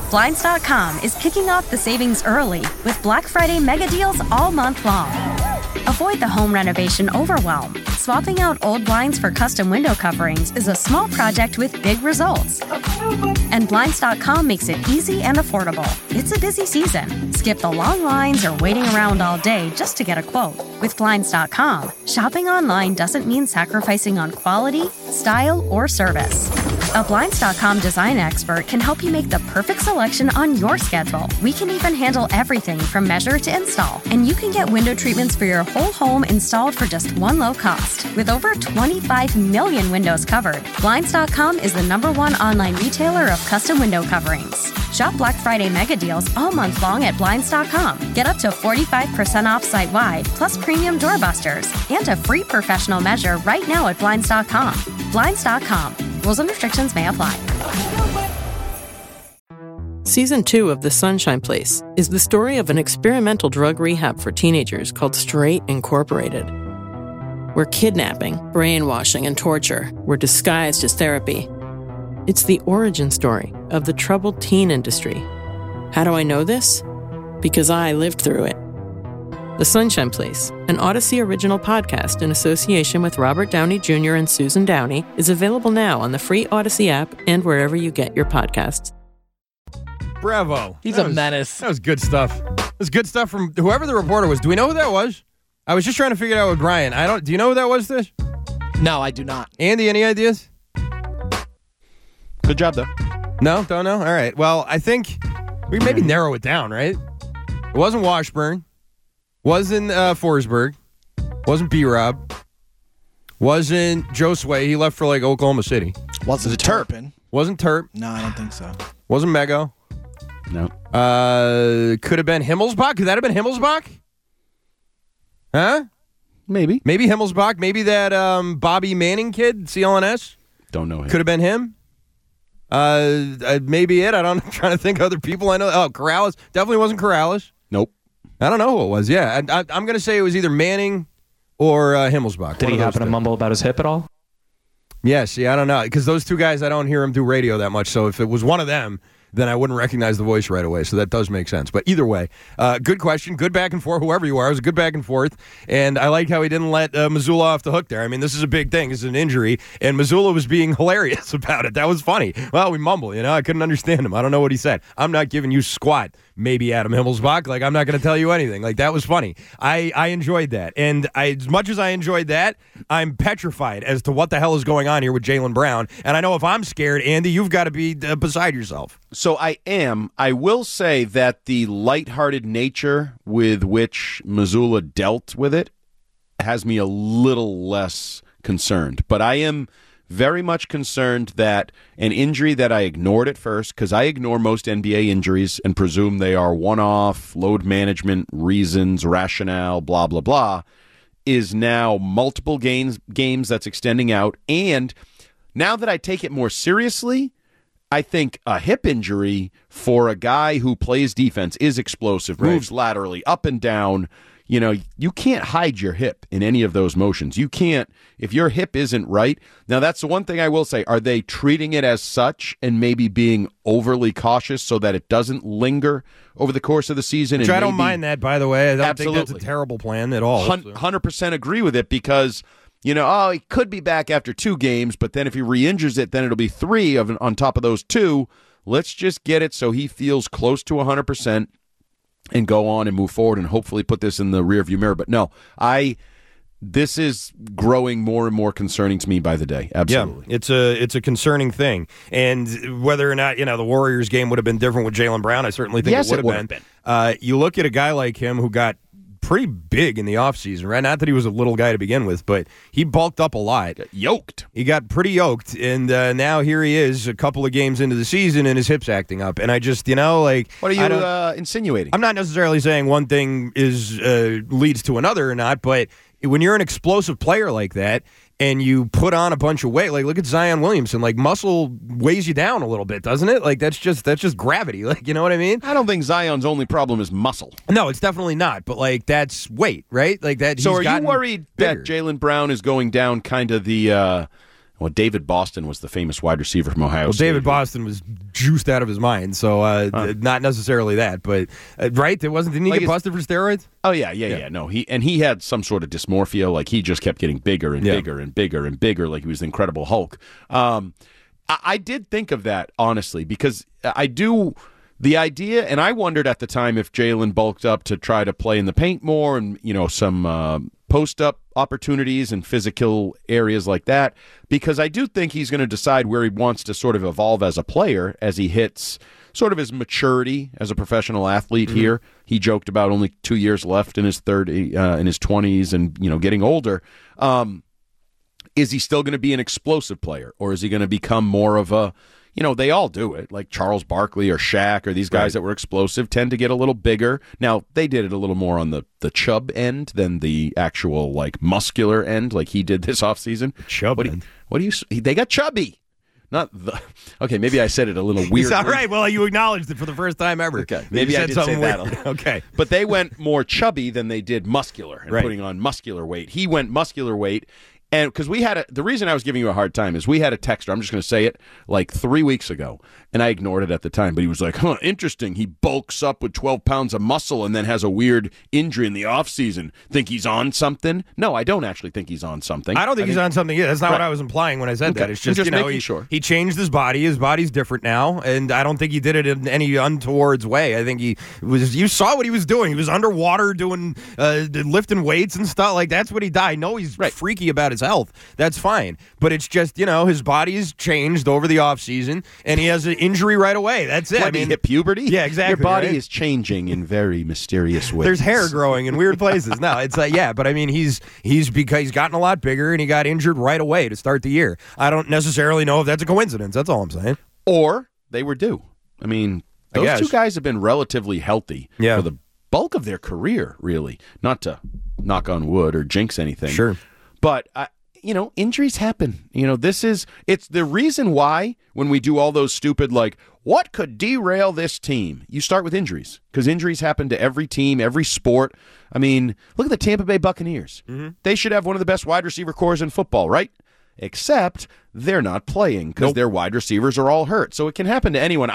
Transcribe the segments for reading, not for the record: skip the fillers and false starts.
Blinds.com is kicking off the savings early with Black Friday mega deals all month long. Avoid the home renovation overwhelm. Swapping out old blinds for custom window coverings is a small project with big results. And Blinds.com makes it easy and affordable. It's a busy season. Skip the long lines or waiting around all day just to get a quote. With Blinds.com, shopping online doesn't mean sacrificing on quality, style, or service. A Blinds.com design expert can help you make the perfect selection on your schedule. We can even handle everything from measure to install. And you can get window treatments for your whole home installed for just one low cost. With over 25 million windows covered, Blinds.com is the #1 online retailer of custom window coverings. Shop Black Friday mega deals all month long at Blinds.com. Get up to 45% off site-wide, plus premium doorbusters, and a free professional measure right now at Blinds.com. Blinds.com. Rules and restrictions may apply. Season 2 of The Sunshine Place is the story of an experimental drug rehab for teenagers called Straight Incorporated, where kidnapping, brainwashing, and torture were disguised as therapy. It's the origin story of the troubled teen industry. How do I know this? Because I lived through it. The Sunshine Place, an Odyssey original podcast in association with Robert Downey Jr. and Susan Downey, is available now on the free Odyssey app and wherever you get your podcasts. Bravo. He's a menace. That was good stuff. That was good stuff from whoever the reporter was. Do we know who that was? I was just trying to figure it out with Brian. Do you know who that was, Tish? No, I do not. Andy, any ideas? Good job, though. No? Don't know? All right. Well, I think we can maybe narrow it down, right? It wasn't Washburn. Wasn't Forsberg. Wasn't B-Rob. Wasn't Joe Sway. He left for, Oklahoma City. Wasn't it Turpin? Wasn't Terp. No, I don't think so. Wasn't Mego. No. Could have been Himmelsbach. Could that have been Himmelsbach? Huh? Maybe. Maybe Himmelsbach. Maybe that Bobby Manning kid, CLNS. Don't know him. Could have been him. Maybe it. I'm trying to think of other people I know. Oh, Corrales. Definitely wasn't Corrales. Nope. I don't know who it was. Yeah, I'm going to say it was either Manning or Himmelsbach. Did he happen to mumble about his hip at all? Yeah, see, I don't know. Because those two guys, I don't hear them do radio that much. So if it was one of them, then I wouldn't recognize the voice right away. So that does make sense. But either way, good question. Good back and forth, whoever you are. It was a good back and forth. And I like how he didn't let Missoula off the hook there. I mean, this is a big thing. It's an injury. And Missoula was being hilarious about it. That was funny. Well, we mumble, I couldn't understand him. I don't know what he said. I'm not giving you squat. Maybe Adam Himmelsbach. I'm not going to tell you anything. That was funny. I enjoyed that. And as much as I enjoyed that, I'm petrified as to what the hell is going on here with Jaylen Brown. And I know if I'm scared, Andy, you've got to be beside yourself. So I am. I will say that the lighthearted nature with which Missoula dealt with it has me a little less concerned. But I am very much concerned that an injury that I ignored at first, because I ignore most NBA injuries and presume they are one-off, load management, reasons, rationale, blah, blah, blah, is now multiple games that's extending out. And now that I take it more seriously, I think a hip injury for a guy who plays defense is explosive, moves laterally, up and down. You can't hide your hip in any of those motions. You can't, if your hip isn't right. Now, that's the one thing I will say. Are they treating it as such and maybe being overly cautious so that it doesn't linger over the course of the season? Which I don't mind that, by the way. I don't think that's a Absolutely. terrible plan at all. 100% agree with it because, he could be back after 2 games, but then if he re-injures it, then it'll be 3 on top of those 2. Let's just get it so he feels close to 100%. And go on and move forward and hopefully put this in the rearview mirror. But no, this is growing more and more concerning to me by the day. Absolutely. Yeah, it's a concerning thing. And whether or not, the Warriors game would have been different with Jaylen Brown, I certainly think it would have been. You look at a guy like him who got pretty big in the offseason, right? Not that he was a little guy to begin with, but he bulked up a lot. Yoked. He got pretty yoked, and now here he is a couple of games into the season, and his hip's acting up. And I just, What are you insinuating? I'm not necessarily saying one thing leads to another or not, but when you're an explosive player like that, and you put on a bunch of weight, look at Zion Williamson. Muscle weighs you down a little bit, doesn't it? That's just gravity. You know what I mean? I don't think Zion's only problem is muscle. No, it's definitely not. But that's weight, right? That. So are you worried that Jaylen Brown is going down kind of the Well, David Boston was the famous wide receiver from Ohio State. David Boston was juiced out of his mind, so not necessarily that, but right? Didn't he get busted for steroids? Oh yeah. No, he had some sort of dysmorphia. Like he just kept getting bigger and bigger and bigger and bigger, like he was the Incredible Hulk. I did think of that honestly because the idea, and I wondered at the time if Jalen bulked up to try to play in the paint more and some post-up opportunities and physical areas like that, because I do think he's going to decide where he wants to sort of evolve as a player as he hits sort of his maturity as a professional athlete here. He joked about only 2 years left in his 20s and getting older. Is he still going to be an explosive player, or is he going to become more of a, they all do it, like Charles Barkley or Shaq or these guys that were explosive tend to get a little bigger. Now, they did it a little more on the chub end than the actual, like, muscular end, like he did this offseason. Chub end? They got chubby. Okay, maybe I said it a little weird. It's all right. Well, you acknowledged it for the first time ever. Okay, maybe I did say that. Okay. But they went more chubby than they did muscular and putting on muscular weight. He went muscular weight. And because the reason I was giving you a hard time is we had a texter, I'm just going to say it, like 3 weeks ago, and I ignored it at the time, but he was like, interesting. He bulks up with 12 pounds of muscle and then has a weird injury in the offseason. Think he's on something? No, I don't actually think he's on something. I don't think he's on something either. That's not what I was implying when I said that. It's just, making sure. He changed his body. His body's different now, and I don't think he did it in any untowards way. I think you saw what he was doing. He was underwater doing, lifting weights and stuff. Like, that's what he did. I know he's freaky about his health. That's fine. But it's just, his body's changed over the offseason, and he has an injury right away. That's it. He hit puberty? Yeah, exactly. Your body is changing in very mysterious ways. There's hair growing in weird places. No, it's but I mean, he's gotten a lot bigger, and he got injured right away to start the year. I don't necessarily know if that's a coincidence. That's all I'm saying. Or they were due. I mean, those two guys have been relatively healthy for the bulk of their career, really. Not to knock on wood or jinx anything. Sure. But injuries happen. It's the reason why when we do all those stupid, like, what could derail this team? You start with injuries, because injuries happen to every team, every sport. I mean, look at the Tampa Bay Buccaneers. Mm-hmm. They should have one of the best wide receiver corps in football, right? Except they're not playing because their wide receivers are all hurt. So it can happen to anyone.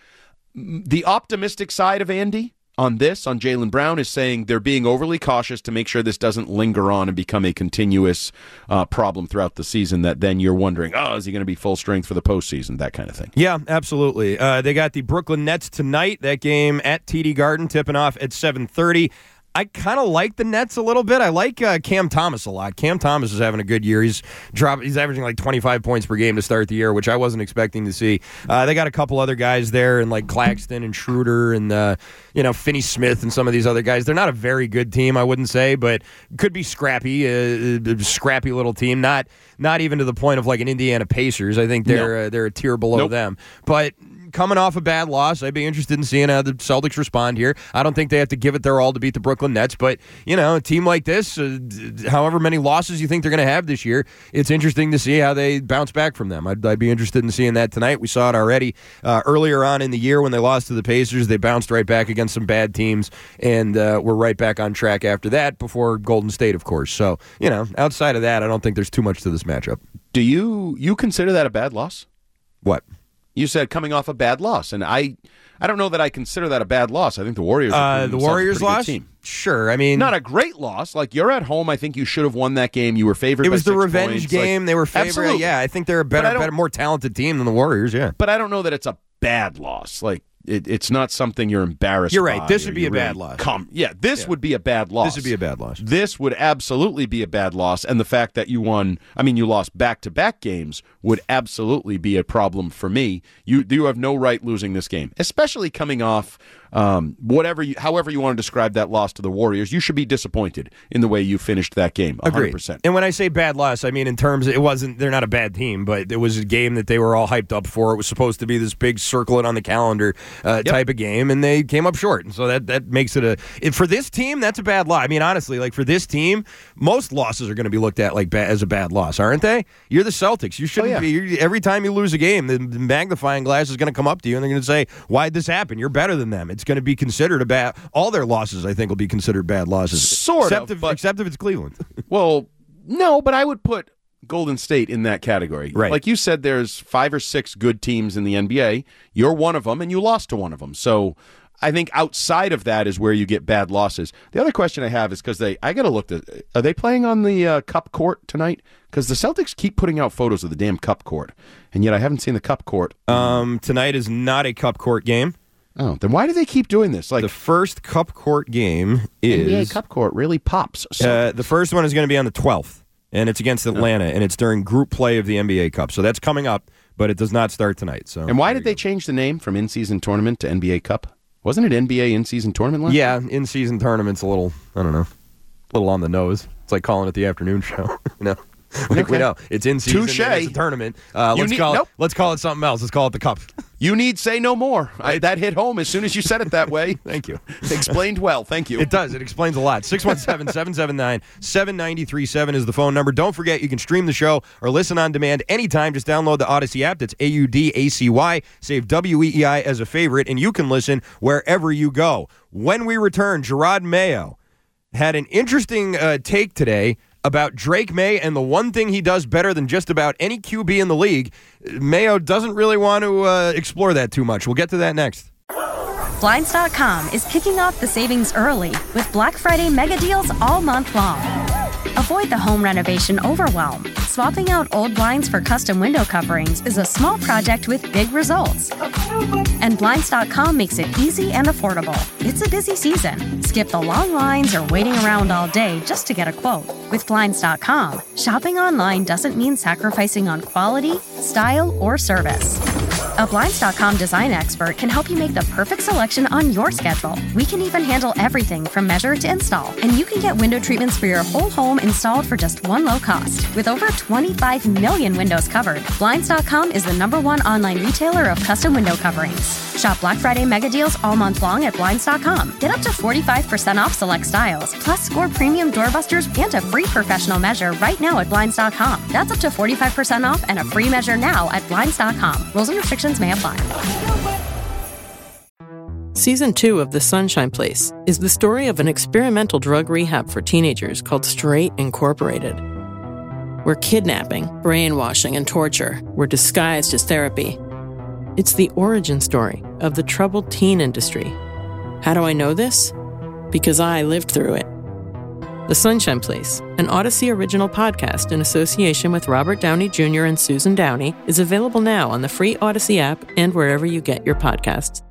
The optimistic side of Andy on Jaylen Brown is saying they're being overly cautious to make sure this doesn't linger on and become a continuous problem throughout the season that then you're wondering, is he going to be full strength for the postseason, that kind of thing. Yeah, absolutely. They got the Brooklyn Nets tonight. That game at TD Garden, tipping off at 7:30. I kind of like the Nets a little bit. I like Cam Thomas a lot. Cam Thomas is having a good year. He's averaging like 25 points per game to start the year, which I wasn't expecting to see. They got a couple other guys there, and like Claxton and Schroeder and Finney Smith and some of these other guys. They're not a very good team, I wouldn't say, but could be scrappy, a scrappy little team. Not even to the point of like an Indiana Pacers. I think they're a tier below them, but coming off a bad loss, I'd be interested in seeing how the Celtics respond here. I don't think they have to give it their all to beat the Brooklyn Nets, but, a team like this, however many losses you think they're going to have this year, it's interesting to see how they bounce back from them. I'd be interested in seeing that tonight. We saw it already earlier on in the year when they lost to the Pacers. They bounced right back against some bad teams, and were right back on track after that before Golden State, of course. So, outside of that, I don't think there's too much to this matchup. Do you consider that a bad loss? What? You said coming off a bad loss, and I don't know that I consider that a bad loss. I think the Warriors are the Warriors loss. Team. Sure, I mean, not a great loss. Like, you're at home. I think you should have won that game. You were favored. It was by the 6 revenge points. game. They were favored. Absolutely. Yeah, I think they're a better, more talented team than the Warriors. Yeah, but I don't know that it's a bad loss. Like, it's not something you're embarrassed. You're right. By, this would be a bad loss. This would be a bad loss. This would be a bad loss. This would absolutely be a bad loss, and the fact that you lost back-to-back games would absolutely be a problem for me. You have no right losing this game, especially coming off however you want to describe that loss to the Warriors. You should be disappointed in the way you finished that game. 100%. Agreed. And when I say bad loss, I mean in terms they're not a bad team, but it was a game that they were all hyped up for. It was supposed to be this big circle it on the calendar type of game, and they came up short. And so that makes it for this team, that's a bad loss. I mean, honestly, like for this team, most losses are going to be looked at like as a bad loss, aren't they? You're the Celtics. You shouldn't be. Every time you lose a game, the magnifying glass is going to come up to you, and they're going to say, "Why'd this happen? You're better than them." It's going to be considered a bad. All their losses, I think, will be considered bad losses. Except if it's Cleveland. Well, no, but I would put Golden State in that category. Right. Like you said, there's 5 or 6 good teams in the NBA. You're one of them, and you lost to one of them. So I think outside of that is where you get bad losses. The other question I have is because I got to look at, are they playing on the Cup court tonight? Because the Celtics keep putting out photos of the damn Cup court, and yet I haven't seen the Cup court. Tonight is not a Cup court game. Oh, then why do they keep doing this? Like the first Cup court game is NBA Cup court really pops. The first one is going to be on the 12th, and it's against Atlanta, and it's during group play of the NBA Cup. So that's coming up, but it does not start tonight. So, and why did they change the name from in-season tournament to NBA Cup? Wasn't it NBA in-season tournament last year? Yeah, in-season tournament's a little, I don't know, a little on the nose. It's like calling it the afternoon show, you know? Like, we know it's in season. Touche. It's a tournament. Let's call it something else. Let's call it the Cup. You need say no more. That hit home as soon as you said it that way. Thank you. Explained well. Thank you. It does. It explains a lot. 617-779-7937 is the phone number. Don't forget, you can stream the show or listen on demand anytime. Just download the Odyssey app. That's AUDACY. Save WEEI as a favorite, and you can listen wherever you go. When we return, Gerard Mayo had an interesting take today about Drake May and the one thing he does better than just about any QB in the league. Mayo doesn't really want to explore that too much. We'll get to that next. Blinds.com is kicking off the savings early with Black Friday mega deals all month long. Avoid the home renovation overwhelm. Swapping out old blinds for custom window coverings is a small project with big results. And Blinds.com makes it easy and affordable. It's a busy season. Skip the long lines or waiting around all day just to get a quote. With Blinds.com, shopping online doesn't mean sacrificing on quality, style, or service. A Blinds.com design expert can help you make the perfect selection on your schedule. We can even handle everything from measure to install. And you can get window treatments for your whole home installed for just one low cost. With over 25 million windows covered, Blinds.com is the #1 online retailer of custom window coverings. Shop Black Friday mega deals all month long at Blinds.com. Get up to 45% off select styles, plus score premium doorbusters and a free professional measure right now at Blinds.com. That's up to 45% off and a free measure now at Blinds.com. Rules and restrictions may apply. Season 2 of The Sunshine Place is the story of an experimental drug rehab for teenagers called Straight Incorporated, where kidnapping, brainwashing, and torture were disguised as therapy. It's the origin story of the troubled teen industry. How do I know this? Because I lived through it. The Sunshine Place, an Odyssey original podcast in association with Robert Downey Jr. and Susan Downey, is available now on the free Odyssey app and wherever you get your podcasts.